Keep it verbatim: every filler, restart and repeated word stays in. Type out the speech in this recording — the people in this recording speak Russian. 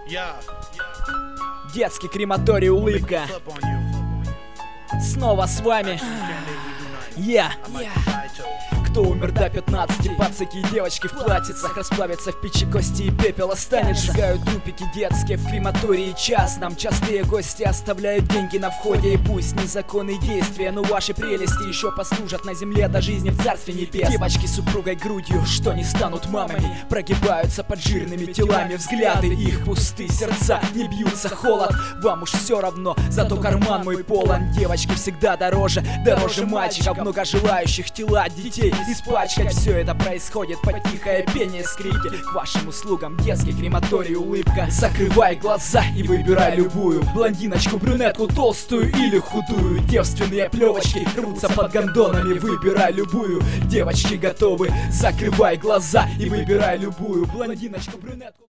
Детский крематорий, улыбка. Снова с вами. Я. Кто умер до пятнадцати, пацаки и девочки в платьицах расплавятся в печи, кости и пепел останется. Сжигают трупики детские в крематории частном. Частые гости оставляют деньги на входе. И пусть незаконные действия, но ваши прелести еще послужат на земле до жизни в царстве небесном. Девочки с упругой грудью, что не станут мамами, прогибаются под жирными телами. Взгляды их пусты, сердца не бьются, холод. Вам уж все равно, зато карман мой полон. Девочки всегда дороже, дороже мальчиков. Много желающих тела детей испачкать. Все это происходит под тихое пение скрипки. К вашим услугам детский крематорий, улыбка. Закрывай глаза и выбирай любую блондиночку, брюнетку, толстую или худую. Девственные плевочки рвутся под гондонами. Выбирай любую, девочки готовы. Закрывай глаза и выбирай любую блондиночку, брюнетку.